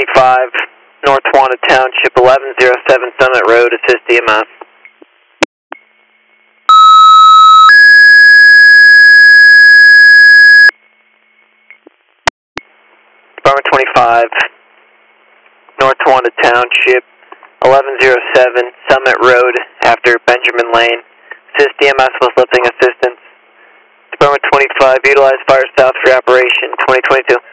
25, North Wanda Township, 1107 Summit Road, assist EMS. Department 25, North Wanda Township, 1107 Summit Road, after Benjamin Lane. Assist EMS with lifting assistance. Department 25, utilize fire south for operation 2022.